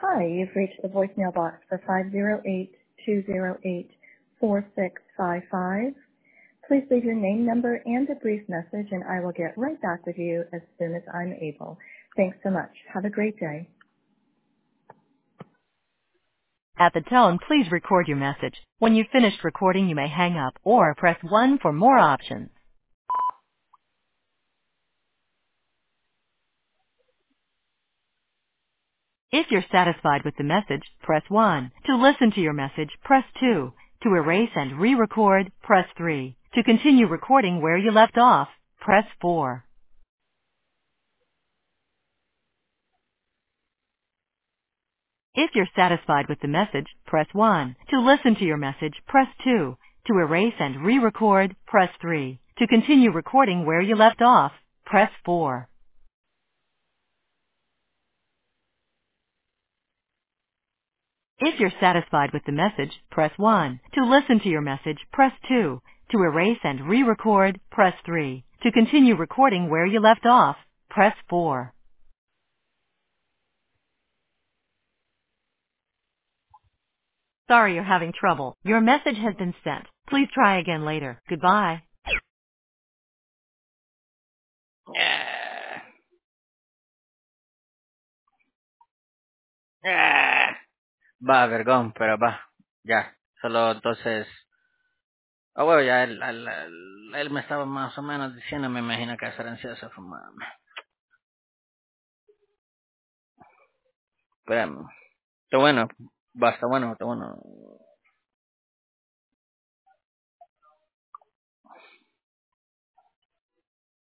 Hi, you've reached the voicemail box for 508-208-4655. Please leave your name, number, and a brief message, and I will get right back with you as soon as I'm able. Thanks so much. Have a great day. At the tone, please record your message. When you've finished recording, you may hang up or press 1 for more options. If you're satisfied with the message, press 1. To listen to your message, press 2. To erase and re-record, press 3. To continue recording where you left off, press 4. If you're satisfied with the message, press 1. To listen to your message, press 2. To erase and re-record, press 3. To continue recording where you left off, press 4. If you're satisfied with the message, press 1. To listen to your message, press 2. To erase and re-record, press 3. To continue recording where you left off, press 4. Sorry you're having trouble. Your message has been sent. Please try again later. Goodbye. Ah, ah. Va, vergón, pero va. Ya. Solo entonces. Bueno, ya él me estaba más o menos diciendo, me imagino que esa ansiosa se fumaba. Espérame. Está bueno. Va, está bueno, está bueno.